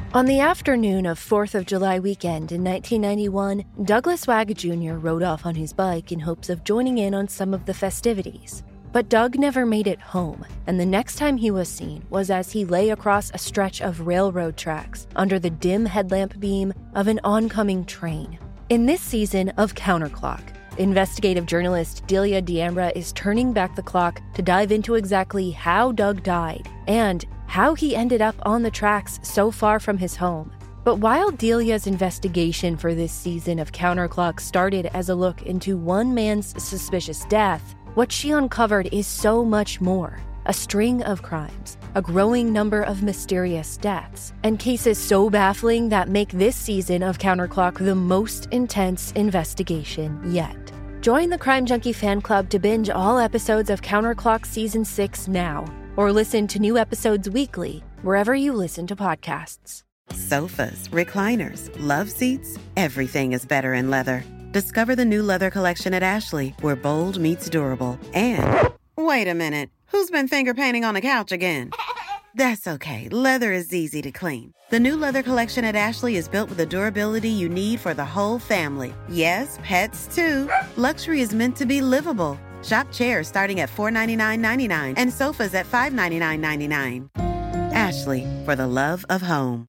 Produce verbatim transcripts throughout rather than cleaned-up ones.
On the afternoon of fourth of July weekend in nineteen ninety-one, Douglas Wag Junior rode off on his bike in hopes of joining in on some of the festivities. But Doug never made it home, and the next time he was seen was as he lay across a stretch of railroad tracks under the dim headlamp beam of an oncoming train. In this season of Counterclock, investigative journalist Delia D'Ambra is turning back the clock to dive into exactly how Doug died and how he ended up on the tracks so far from his home. But while Delia's investigation for this season of Counterclock started as a look into one man's suspicious death, what she uncovered is so much more. A string of crimes, a growing number of mysterious deaths, and cases so baffling that make this season of Counterclock the most intense investigation yet. Join the Crime Junkie fan club to binge all episodes of Counterclock Season six now, or listen to new episodes weekly wherever you listen to podcasts. Sofas, recliners, love seats, everything is better in leather. Discover the new leather collection at Ashley, where bold meets durable. And, wait a minute, who's been finger painting on the couch again? That's okay, leather is easy to clean. The new leather collection at Ashley is built with the durability you need for the whole family. Yes, pets too. Luxury is meant to be livable. Shop chairs starting at four hundred ninety-nine dollars and ninety-nine cents and sofas at five hundred ninety-nine dollars and ninety-nine cents. Ashley, for the love of home.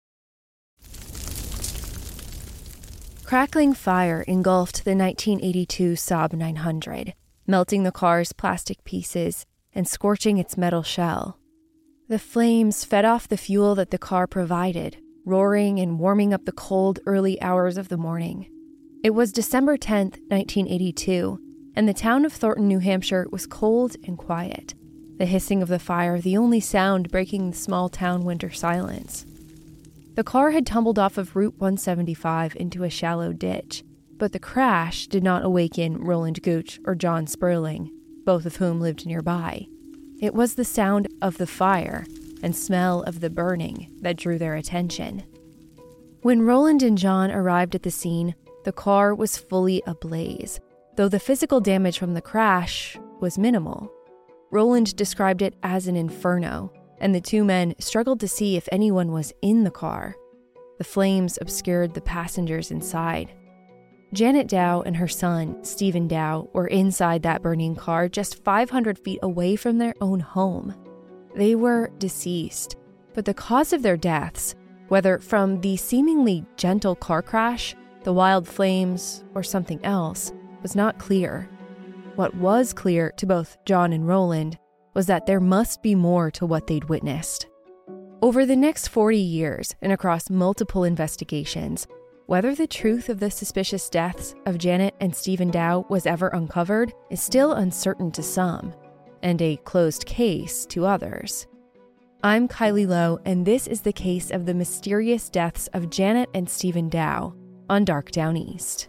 Crackling fire engulfed the nineteen eighty-two Saab nine hundred, melting the car's plastic pieces and scorching its metal shell. The flames fed off the fuel that the car provided, roaring and warming up the cold early hours of the morning. It was December tenth, nineteen eighty-two, and the town of Thornton, New Hampshire was cold and quiet, the hissing of the fire the only sound breaking the small town winter silence. The car had tumbled off of Route one seventy-five into a shallow ditch, but the crash did not awaken Roland Gooch or John Sperling, both of whom lived nearby. It was the sound of the fire and smell of the burning that drew their attention. When Roland and John arrived at the scene, the car was fully ablaze, though the physical damage from the crash was minimal. Roland described it as an inferno, and the two men struggled to see if anyone was in the car. The flames obscured the passengers inside. Janet Dow and her son, Stephen Dow, were inside that burning car just five hundred feet away from their own home. They were deceased, but the cause of their deaths, whether from the seemingly gentle car crash, the wild flames, or something else, was not clear. What was clear to both John and Roland was that there must be more to what they'd witnessed. Over the next forty years and across multiple investigations, whether the truth of the suspicious deaths of Janet and Stephen Dow was ever uncovered is still uncertain to some, and a closed case to others. I'm Kylie Lowe, and this is the case of the mysterious deaths of Janet and Stephen Dow on Dark Down East.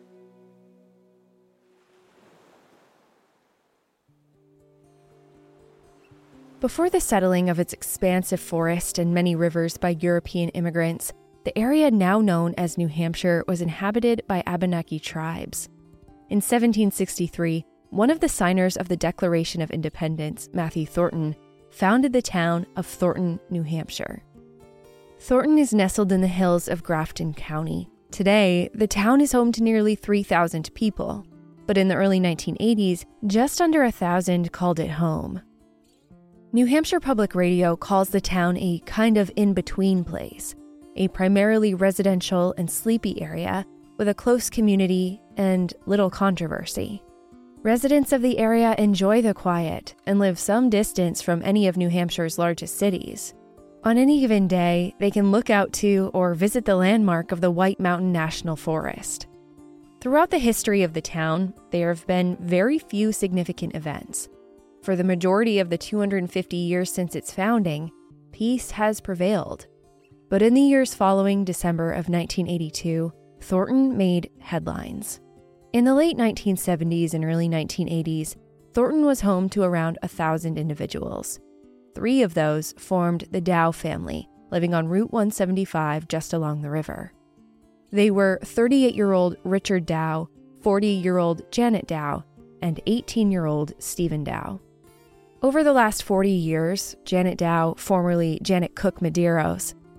Before the settling of its expansive forest and many rivers by European immigrants, the area now known as New Hampshire was inhabited by Abenaki tribes. In seventeen sixty-three, one of the signers of the Declaration of Independence, Matthew Thornton, founded the town of Thornton, New Hampshire. Thornton is nestled in the hills of Grafton County. Today, the town is home to nearly three thousand people, but in the early nineteen eighties, just under one thousand called it home. New Hampshire Public Radio calls the town a kind of in-between place, a primarily residential and sleepy area with a close community and little controversy. Residents of the area enjoy the quiet and live some distance from any of New Hampshire's largest cities. On any given day, they can look out to or visit the landmark of the White Mountain National Forest. Throughout the history of the town, there have been very few significant events. For the majority of the two hundred fifty years since its founding, peace has prevailed. But in the years following December of nineteen eighty-two, Thornton made headlines. In the late nineteen seventies and early nineteen eighties, Thornton was home to around one thousand individuals. Three of those formed the Dow family, living on Route one seventy-five just along the river. They were thirty-eight-year-old Richard Dow, forty-year-old Janet Dow, and eighteen-year-old Stephen Dow. Over the last forty years, Janet Dow, formerly Janet Cook Medeiros,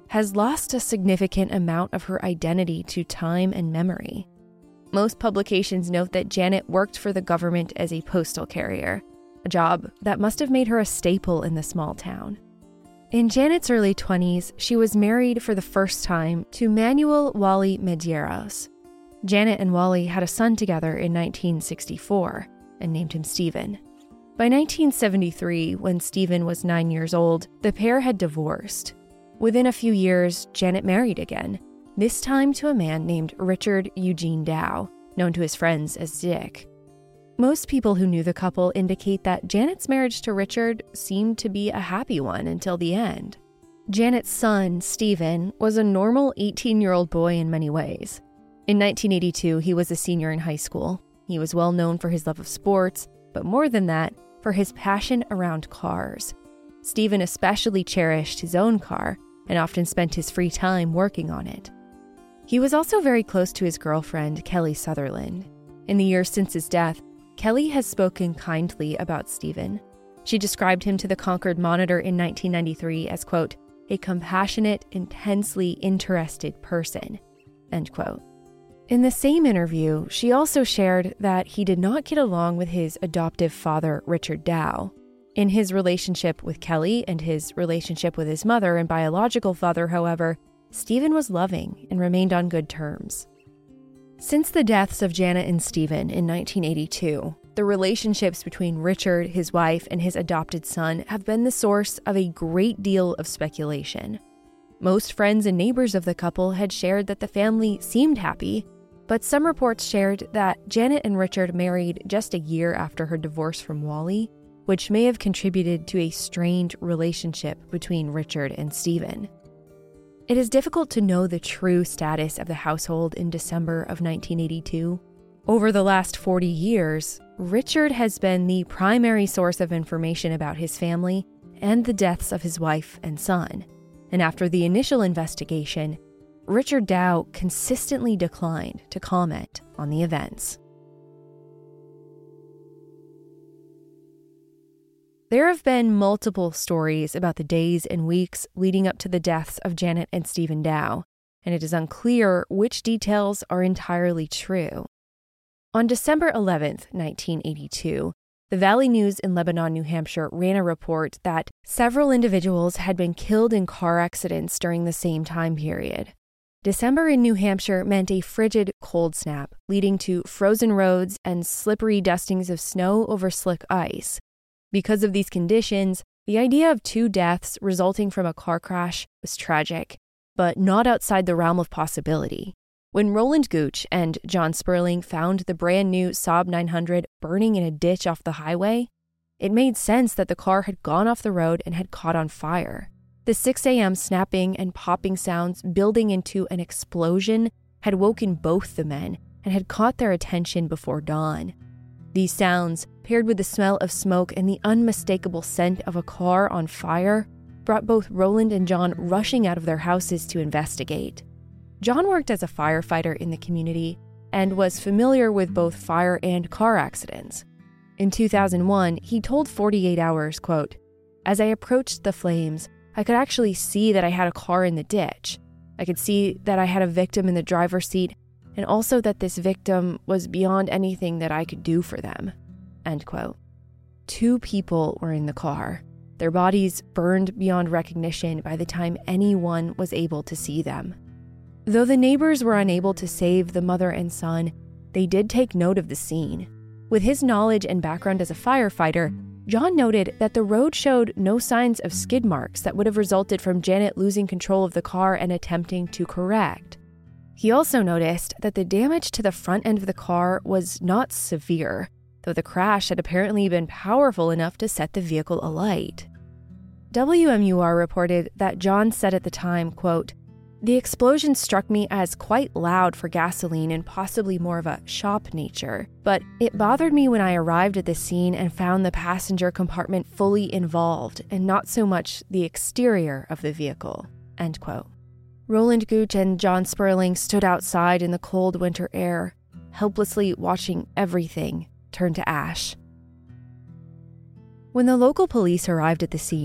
has lost a significant amount of her identity to time and memory. Most publications note that Janet worked for the government as a postal carrier, a job that must have made her a staple in the small town. In Janet's early twenties, she was married for the first time to Manuel Wally Medeiros. Janet and Wally had a son together in nineteen sixty-four and named him Stephen. By nineteen seventy-three, when Stephen was nine years old, the pair had divorced. Within a few years, Janet married again, this time to a man named Richard Eugene Dow, known to his friends as Dick. Most people who knew the couple indicate that Janet's marriage to Richard seemed to be a happy one until the end. Janet's son, Stephen, was a normal eighteen-year-old boy in many ways. In nineteen eighty-two, he was a senior in high school. He was well known for his love of sports, but more than that, for his passion around cars. Stephen especially cherished his own car and often spent his free time working on it. He was also very close to his girlfriend, Kelly Sutherland. In the years since his death, Kelly has spoken kindly about Stephen. She described him to the Concord Monitor in nineteen ninety-three as, quote, a compassionate, intensely interested person, end quote. In the same interview, she also shared that he did not get along with his adoptive father, Richard Dow. In his relationship with Kelly and his relationship with his mother and biological father, however, Stephen was loving and remained on good terms. Since the deaths of Janet and Stephen in nineteen eighty-two, the relationships between Richard, his wife, and his adopted son have been the source of a great deal of speculation. Most friends and neighbors of the couple had shared that the family seemed happy, but some reports shared that Janet and Richard married just a year after her divorce from Wally, which may have contributed to a strained relationship between Richard and Stephen. It is difficult to know the true status of the household in December of nineteen eighty-two. Over the last forty years, Richard has been the primary source of information about his family and the deaths of his wife and son. And after the initial investigation, Richard Dow consistently declined to comment on the events. There have been multiple stories about the days and weeks leading up to the deaths of Janet and Stephen Dow, and it is unclear which details are entirely true. On December eleventh, nineteen eighty-two, the Valley News in Lebanon, New Hampshire ran a report that several individuals had been killed in car accidents during the same time period. December in New Hampshire meant a frigid cold snap, leading to frozen roads and slippery dustings of snow over slick ice. Because of these conditions, the idea of two deaths resulting from a car crash was tragic, but not outside the realm of possibility. When Roland Gooch and John Sperling found the brand new Saab nine hundred burning in a ditch off the highway, it made sense that the car had gone off the road and had caught on fire. The six a.m. snapping and popping sounds building into an explosion had woken both the men and had caught their attention before dawn. These sounds, paired with the smell of smoke and the unmistakable scent of a car on fire, brought both Roland and John rushing out of their houses to investigate. John worked as a firefighter in the community and was familiar with both fire and car accidents. In two thousand one, he told forty-eight hours, quote, "As I approached the flames, I could actually see that I had a car in the ditch. I could see that I had a victim in the driver's seat and also that this victim was beyond anything that I could do for them," end quote. Two people were in the car. Their bodies burned beyond recognition by the time anyone was able to see them. Though the neighbors were unable to save the mother and son, they did take note of the scene. With his knowledge and background as a firefighter, John noted that the road showed no signs of skid marks that would have resulted from Janet losing control of the car and attempting to correct. He also noticed that the damage to the front end of the car was not severe, though the crash had apparently been powerful enough to set the vehicle alight. W M U R reported that John said at the time, quote, "The explosion struck me as quite loud for gasoline and possibly more of a shop nature, but it bothered me when I arrived at the scene and found the passenger compartment fully involved and not so much the exterior of the vehicle," end quote. Roland Gooch and John Sperling stood outside in the cold winter air, helplessly watching everything turn to ash. When the local police arrived at the scene,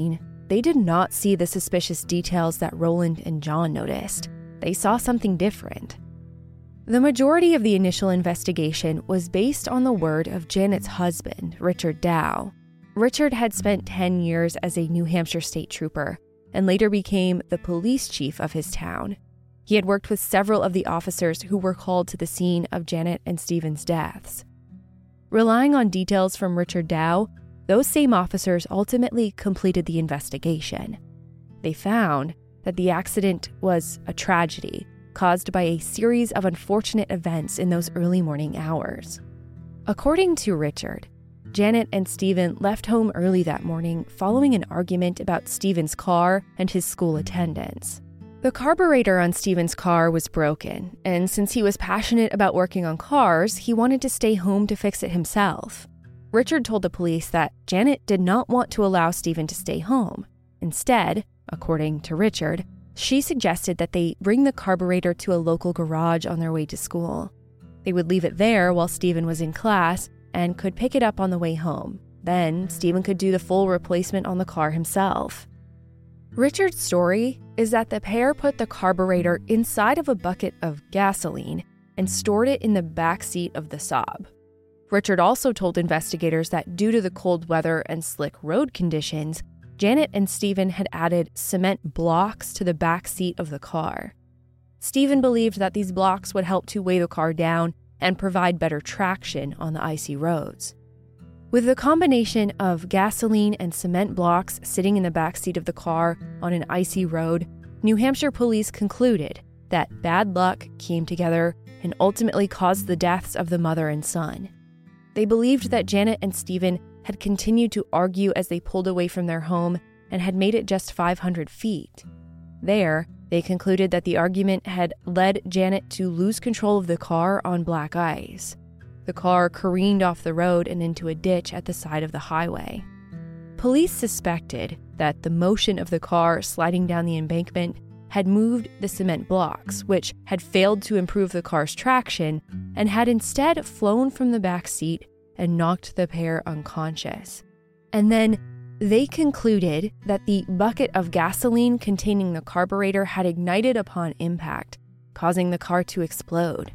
they did not see the suspicious details that Roland and John noticed. They saw something different. The majority of the initial investigation was based on the word of Janet's husband, Richard Dow. Richard had spent ten years as a New Hampshire state trooper and later became the police chief of his town. He had worked with several of the officers who were called to the scene of Janet and Stephen's deaths. Relying on details from Richard Dow, those same officers ultimately completed the investigation. They found that the accident was a tragedy caused by a series of unfortunate events in those early morning hours. According to Richard, Janet and Stephen left home early that morning following an argument about Stephen's car and his school attendance. The carburetor on Stephen's car was broken, and since he was passionate about working on cars, he wanted to stay home to fix it himself. Richard told the police that Janet did not want to allow Stephen to stay home. Instead, according to Richard, she suggested that they bring the carburetor to a local garage on their way to school. They would leave it there while Stephen was in class and could pick it up on the way home. Then, Stephen could do the full replacement on the car himself. Richard's story is that the pair put the carburetor inside of a bucket of gasoline and stored it in the back seat of the Saab. Richard also told investigators that due to the cold weather and slick road conditions, Janet and Stephen had added cement blocks to the back seat of the car. Stephen believed that these blocks would help to weigh the car down and provide better traction on the icy roads. With the combination of gasoline and cement blocks sitting in the backseat of the car on an icy road, New Hampshire police concluded that bad luck came together and ultimately caused the deaths of the mother and son. They believed that Janet and Stephen had continued to argue as they pulled away from their home and had made it just five hundred feet. There, they concluded that the argument had led Janet to lose control of the car on black ice. The car careened off the road and into a ditch at the side of the highway. Police suspected that the motion of the car sliding down the embankment had moved the cement blocks, which had failed to improve the car's traction, and had instead flown from the back seat and knocked the pair unconscious. And then they concluded that the bucket of gasoline containing the carburetor had ignited upon impact, causing the car to explode.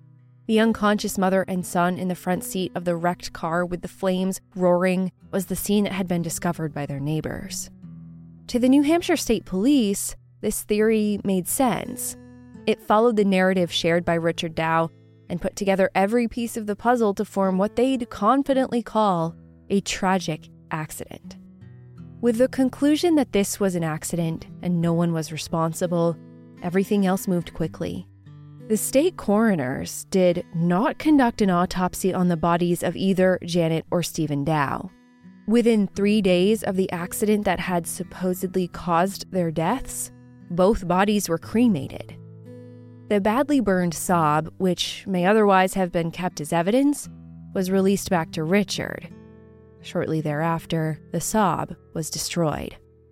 The unconscious mother and son in the front seat of the wrecked car with the flames roaring was the scene that had been discovered by their neighbors. To the New Hampshire State Police, this theory made sense. It followed the narrative shared by Richard Dow and put together every piece of the puzzle to form what they'd confidently call a tragic accident. With the conclusion that this was an accident and no one was responsible, everything else moved quickly. The state coroners did not conduct an autopsy on the bodies of either Janet or Stephen Dow. Within three days of the accident that had supposedly caused their deaths, both bodies were cremated. The badly burned Saab, which may otherwise have been kept as evidence, was released back to Richard. Shortly thereafter, the Saab was destroyed.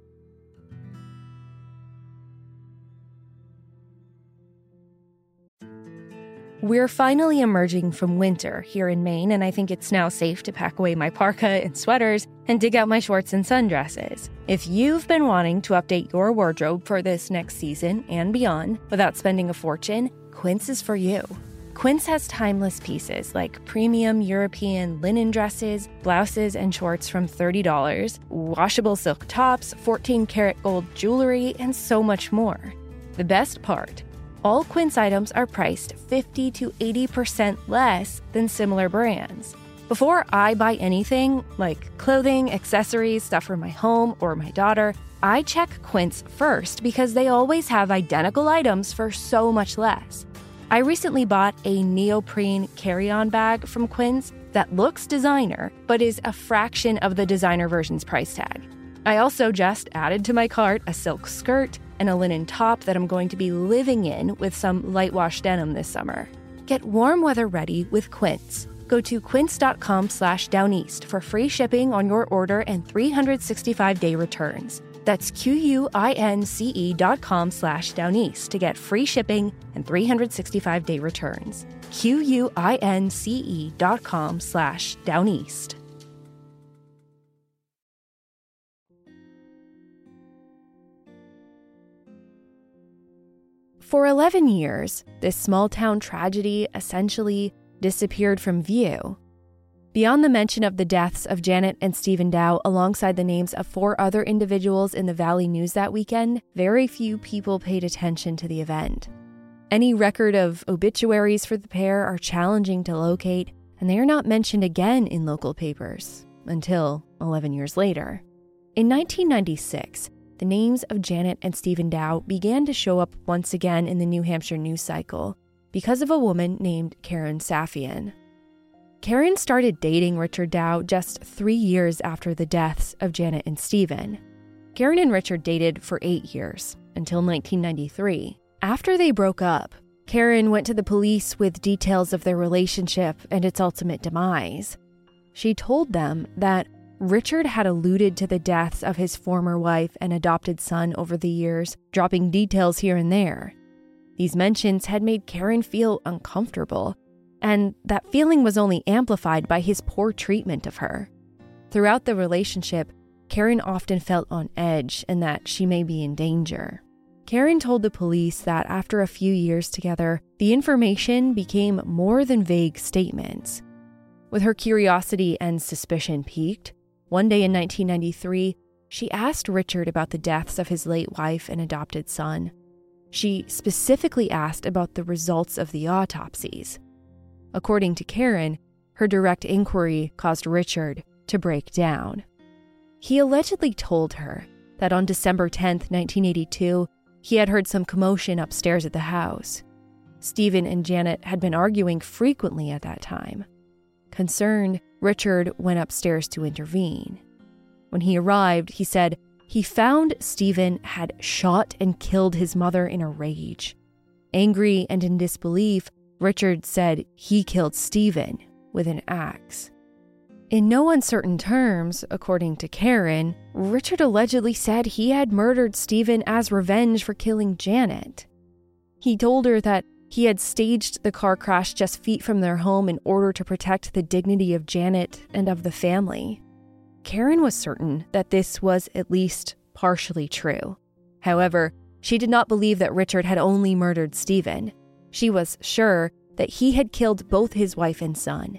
We're finally emerging from winter here in Maine, and I think it's now safe to pack away my parka and sweaters and dig out my shorts and sundresses. If you've been wanting to update your wardrobe for this next season and beyond without spending a fortune, Quince is for you. Quince has timeless pieces like premium European linen dresses, blouses, and shorts from thirty dollars, washable silk tops, fourteen karat gold jewelry, and so much more. The best part, all Quince items are priced fifty to eighty percent less than similar brands. Before I buy anything, like clothing, accessories, stuff for my home or my daughter, I check Quince first because they always have identical items for so much less. I recently bought a neoprene carry-on bag from Quince that looks designer, but is a fraction of the designer version's price tag. I also just added to my cart a silk skirt and a linen top that I'm going to be living in with some light wash denim this summer. Get warm weather ready with Quince. Go to quince.com slash downeast for free shipping on your order and three sixty-five day returns. That's Q-U-I-N-C-E dot com slash downeast to get free shipping and three sixty-five day returns. Q-U-I-N-C-E dot com slash downeast. For eleven years, this small-town tragedy essentially disappeared from view. Beyond the mention of the deaths of Janet and Stephen Dow alongside the names of four other individuals in the Valley News that weekend, very few people paid attention to the event. Any record of obituaries for the pair are challenging to locate, and they are not mentioned again in local papers until eleven years later. In nineteen ninety-six, the names of Janet and Stephen Dow began to show up once again in the New Hampshire news cycle because of a woman named Karen Safian. Karen started dating Richard Dow just three years after the deaths of Janet and Stephen. Karen and Richard dated for eight years, until nineteen ninety-three. After they broke up, Karen went to the police with details of their relationship and its ultimate demise. She told them that Richard had alluded to the deaths of his former wife and adopted son over the years, dropping details here and there. These mentions had made Karen feel uncomfortable, and that feeling was only amplified by his poor treatment of her. Throughout the relationship, Karen often felt on edge and that she may be in danger. Karen told the police that after a few years together, the information became more than vague statements. With her curiosity and suspicion piqued, one day in nineteen ninety-three, she asked Richard about the deaths of his late wife and adopted son. She specifically asked about the results of the autopsies. According to Karen, her direct inquiry caused Richard to break down. He allegedly told her that on December tenth, nineteen eighty-two, he had heard some commotion upstairs at the house. Stephen and Janet had been arguing frequently at that time. Concerned, Richard went upstairs to intervene. When he arrived, he said he found Stephen had shot and killed his mother in a rage. Angry and in disbelief, Richard said he killed Stephen with an axe. In no uncertain terms, according to Karen, Richard allegedly said he had murdered Stephen as revenge for killing Janet. He told her that he had staged the car crash just feet from their home in order to protect the dignity of Janet and of the family. Karen was certain that this was at least partially true. However, she did not believe that Richard had only murdered Stephen. She was sure that he had killed both his wife and son.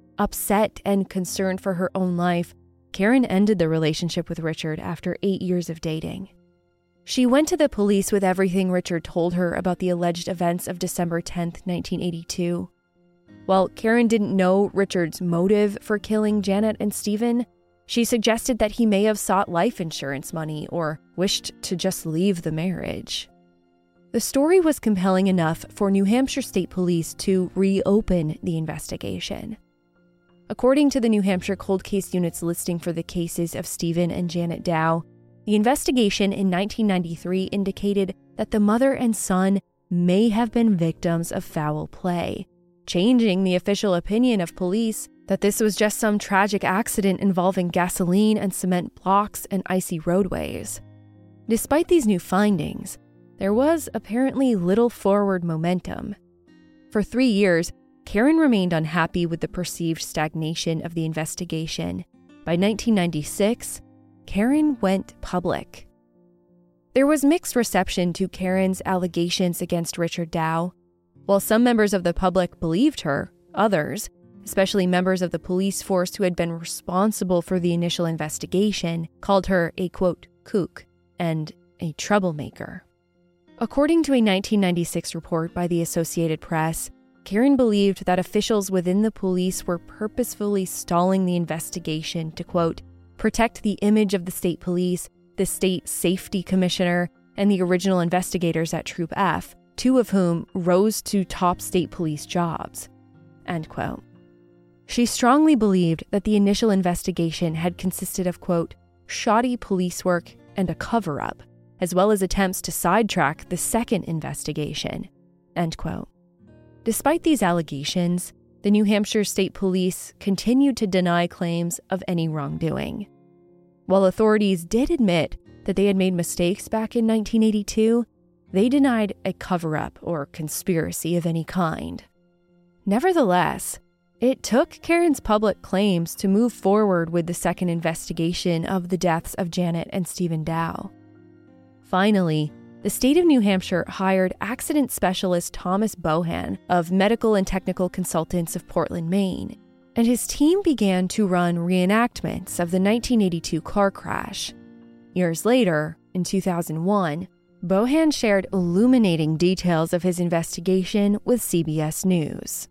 Upset and concerned for her own life, Karen ended the relationship with Richard after eight years of dating. She went to the police with everything Richard told her about the alleged events of December tenth, nineteen eighty-two. While Karen didn't know Richard's motive for killing Janet and Stephen, she suggested that he may have sought life insurance money or wished to just leave the marriage. The story was compelling enough for New Hampshire State Police to reopen the investigation. According to the New Hampshire Cold Case Unit's listing for the cases of Stephen and Janet Dow, the investigation in nineteen ninety-three indicated that the mother and son may have been victims of foul play, changing the official opinion of police that this was just some tragic accident involving gasoline and cement blocks and icy roadways. Despite these new findings, there was apparently little forward momentum. For three years, Karen remained unhappy with the perceived stagnation of the investigation. By nineteen ninety-six, Karen went public. There was mixed reception to Karen's allegations against Richard Dow. While some members of the public believed her, others, especially members of the police force who had been responsible for the initial investigation, called her a, quote, kook and a troublemaker. According to a nineteen ninety-six report by the Associated Press, Karen believed that officials within the police were purposefully stalling the investigation to, quote, protect the image of the state police, the state safety commissioner, and the original investigators at Troop F, two of whom rose to top state police jobs, end quote. She strongly believed that the initial investigation had consisted of, quote, shoddy police work and a cover-up, as well as attempts to sidetrack the second investigation, end quote. Despite these allegations, the New Hampshire State Police continued to deny claims of any wrongdoing. While authorities did admit that they had made mistakes back in nineteen eighty-two, they denied a cover-up or conspiracy of any kind. Nevertheless, it took Karen's public claims to move forward with the second investigation of the deaths of Janet and Stephen Dow. Finally, the state of New Hampshire hired accident specialist Thomas Bohan of Medical and Technical Consultants of Portland, Maine, and his team began to run reenactments of the nineteen eighty-two car crash. Years later, in two thousand one, Bohan shared illuminating details of his investigation with C B S News.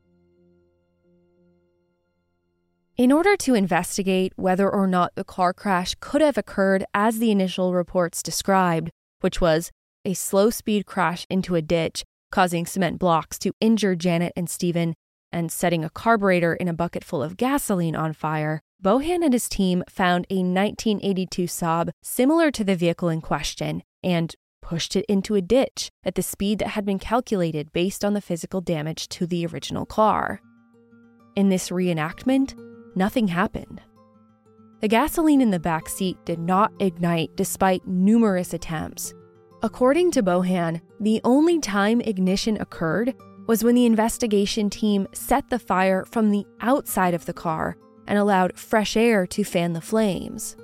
In order to investigate whether or not the car crash could have occurred as the initial reports described, which was a slow-speed crash into a ditch, causing cement blocks to injure Janet and Stephen and setting a carburetor in a bucket full of gasoline on fire, Bohan and his team found a nineteen eighty-two Saab similar to the vehicle in question and pushed it into a ditch at the speed that had been calculated based on the physical damage to the original car. In this reenactment, nothing happened. The gasoline in the back seat did not ignite despite numerous attempts. According to Bohan, the only time ignition occurred was when the investigation team set the fire from the outside of the car and allowed fresh air to fan the flames.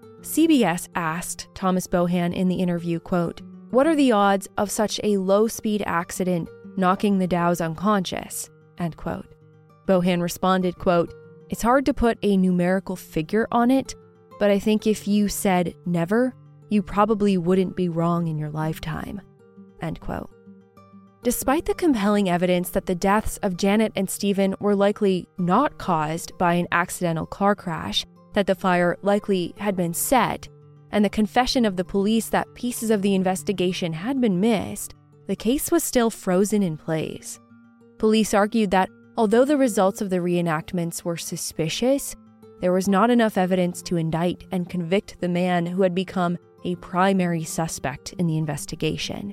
C B S asked Thomas Bohan in the interview, quote, "What are the odds of such a low-speed accident knocking the Dows unconscious?" End quote. Bohan responded, quote, "It's hard to put a numerical figure on it, but I think if you said never, you probably wouldn't be wrong in your lifetime." End quote. Despite the compelling evidence that the deaths of Janet and Stephen were likely not caused by an accidental car crash, that the fire likely had been set, and the confession of the police that pieces of the investigation had been missed, the case was still frozen in place. Police argued that although the results of the reenactments were suspicious, there was not enough evidence to indict and convict the man who had become a primary suspect in the investigation.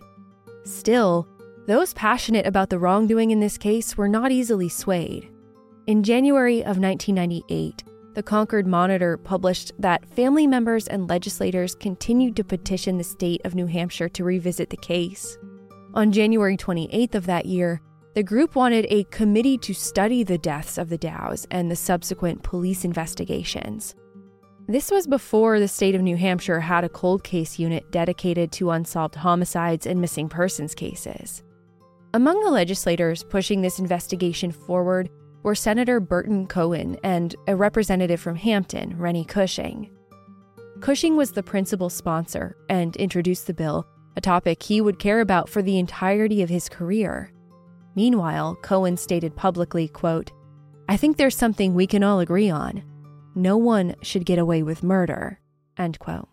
Still, those passionate about the wrongdoing in this case were not easily swayed. In January of nineteen ninety-eight, the Concord Monitor published that family members and legislators continued to petition the state of New Hampshire to revisit the case. On January twenty-eighth of that year, the group wanted a committee to study the deaths of the Dows and the subsequent police investigations. This was before the state of New Hampshire had a cold case unit dedicated to unsolved homicides and missing persons cases. Among the legislators pushing this investigation forward were Senator Burton Cohen and a representative from Hampton, Rennie Cushing. Cushing was the principal sponsor and introduced the bill, a topic he would care about for the entirety of his career. Meanwhile, Cohen stated publicly, quote, "I think there's something we can all agree on. No one should get away with murder," end quote.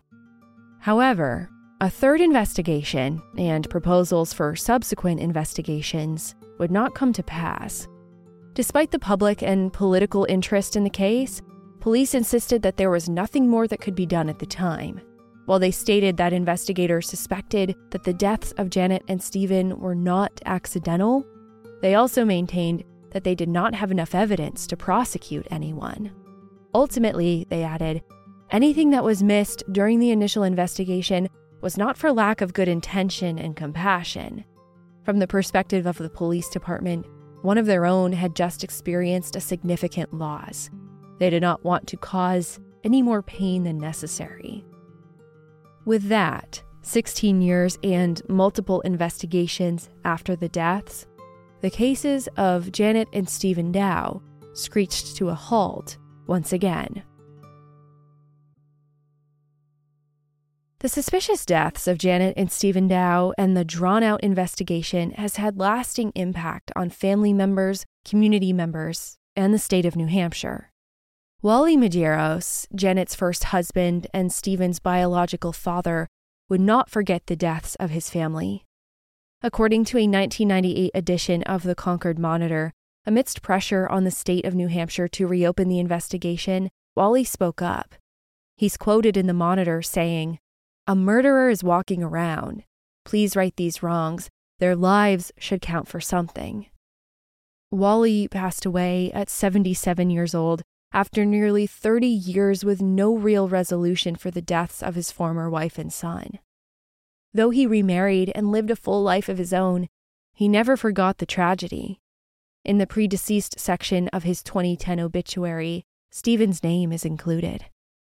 However, a third investigation and proposals for subsequent investigations would not come to pass. Despite the public and political interest in the case, police insisted that there was nothing more that could be done at the time. While they stated that investigators suspected that the deaths of Janet and Stephen were not accidental, they also maintained that they did not have enough evidence to prosecute anyone. Ultimately, they added, anything that was missed during the initial investigation was not for lack of good intention and compassion. From the perspective of the police department, one of their own had just experienced a significant loss. They did not want to cause any more pain than necessary. With that, sixteen years and multiple investigations after the deaths, the cases of Janet and Stephen Dow screeched to a halt once again. The suspicious deaths of Janet and Stephen Dow and the drawn-out investigation has had lasting impact on family members, community members, and the state of New Hampshire. Wally Medeiros, Janet's first husband and Stephen's biological father, would not forget the deaths of his family. According to a nineteen ninety-eight edition of the Concord Monitor, amidst pressure on the state of New Hampshire to reopen the investigation, Wally spoke up. He's quoted in the Monitor saying, "A murderer is walking around. Please right these wrongs. Their lives should count for something." Wally passed away at seventy-seven years old after nearly thirty years with no real resolution for the deaths of his former wife and son. Though he remarried and lived a full life of his own, he never forgot the tragedy. In the predeceased section of his twenty ten obituary, Stephen's name is included.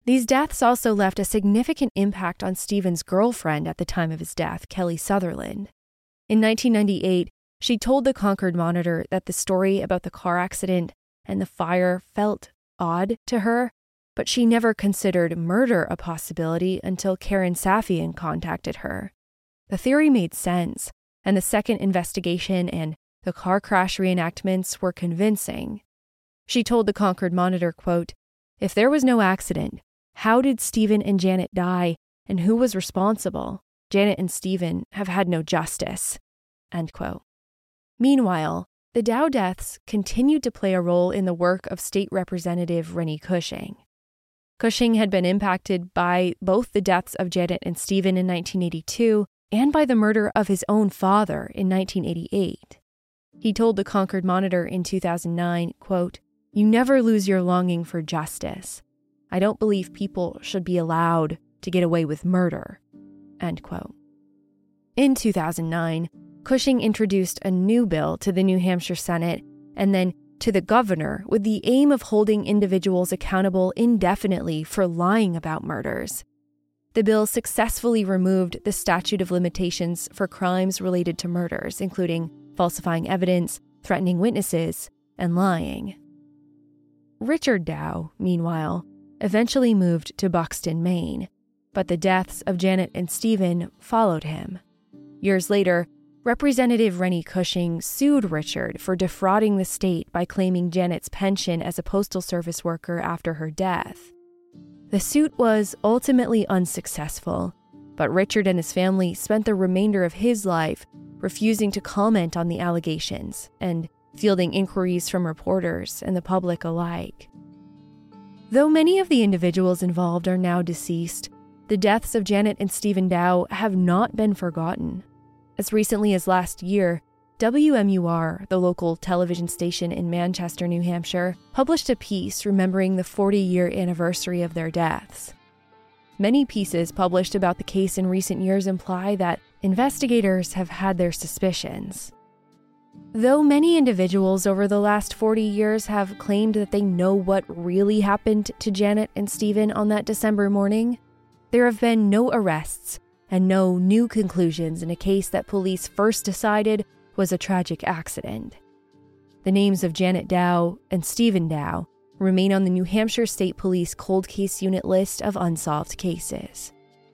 These deaths also left a significant impact on Stephen's girlfriend at the time of his death, Kelly Sutherland. In nineteen ninety-eight, she told the Concord Monitor that the story about the car accident and the fire felt odd to her, but she never considered murder a possibility until Karen Safian contacted her. The theory made sense, and the second investigation and the car crash reenactments were convincing. She told the Concord Monitor, quote, "If there was no accident, how did Stephen and Janet die, and who was responsible? Janet and Stephen have had no justice." End quote. Meanwhile, the Dow deaths continued to play a role in the work of State Representative Rennie Cushing. Cushing had been impacted by both the deaths of Janet and Stephen in nineteen eighty-two and by the murder of his own father in nineteen eighty-eight. He told the Concord Monitor in two thousand nine, quote, "You never lose your longing for justice. I don't believe people should be allowed to get away with murder." End quote. In two thousand nine, Cushing introduced a new bill to the New Hampshire Senate and then to the governor with the aim of holding individuals accountable indefinitely for lying about murders. The bill successfully removed the statute of limitations for crimes related to murders, including falsifying evidence, threatening witnesses, and lying. Richard Dow, meanwhile, eventually moved to Buxton, Maine, but the deaths of Janet and Stephen followed him. Years later, Representative Rennie Cushing sued Richard for defrauding the state by claiming Janet's pension as a postal service worker after her death. The suit was ultimately unsuccessful, but Richard and his family spent the remainder of his life refusing to comment on the allegations and fielding inquiries from reporters and the public alike. Though many of the individuals involved are now deceased, the deaths of Janet and Stephen Dow have not been forgotten. As recently as last year, W M U R, the local television station in Manchester, New Hampshire, published a piece remembering the forty-year anniversary of their deaths. Many pieces published about the case in recent years imply that investigators have had their suspicions. Though many individuals over the last forty years have claimed that they know what really happened to Janet and Stephen on that December morning, there have been no arrests and no new conclusions in a case that police first decided was a tragic accident. The names of Janet Dow and Stephen Dow remain on the New Hampshire State Police Cold Case Unit list of unsolved cases.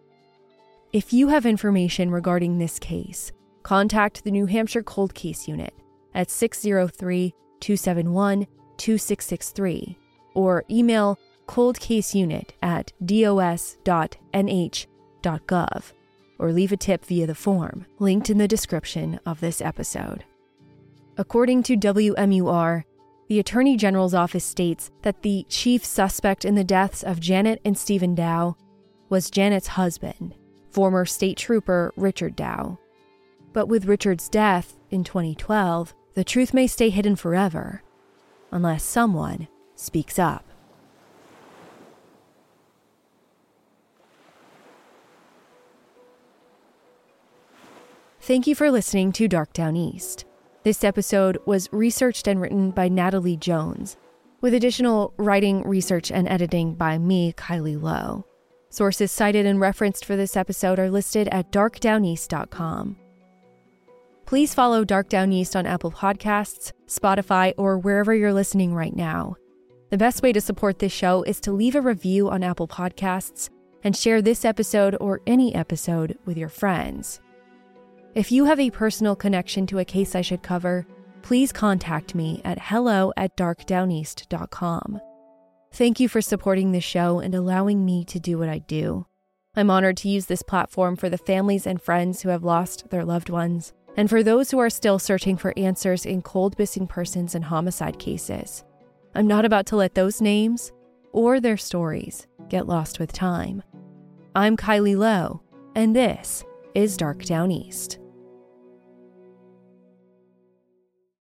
If you have information regarding this case, contact the New Hampshire Cold Case Unit at six oh three, two seven one, two six six three or email coldcaseunit at dos dot n h dot gov or leave a tip via the form linked in the description of this episode. According to W M U R, the Attorney General's office states that the chief suspect in the deaths of Janet and Stephen Dow was Janet's husband, former state trooper Richard Dow. But with Richard's death in twenty twelve, the truth may stay hidden forever, unless someone speaks up. Thank you for listening to Dark Down East. This episode was researched and written by Natalie Jones, with additional writing, research, and editing by me, Kylie Lowe. Sources cited and referenced for this episode are listed at dark down east dot com. Please follow Dark Down East on Apple Podcasts, Spotify, or wherever you're listening right now. The best way to support this show is to leave a review on Apple Podcasts and share this episode or any episode with your friends. If you have a personal connection to a case I should cover, please contact me at hello at dark down east dot com. Thank you for supporting this show and allowing me to do what I do. I'm honored to use this platform for the families and friends who have lost their loved ones, and for those who are still searching for answers in cold missing persons and homicide cases. I'm not about to let those names or their stories get lost with time. I'm Kylie Lowe, and this is Dark Down East.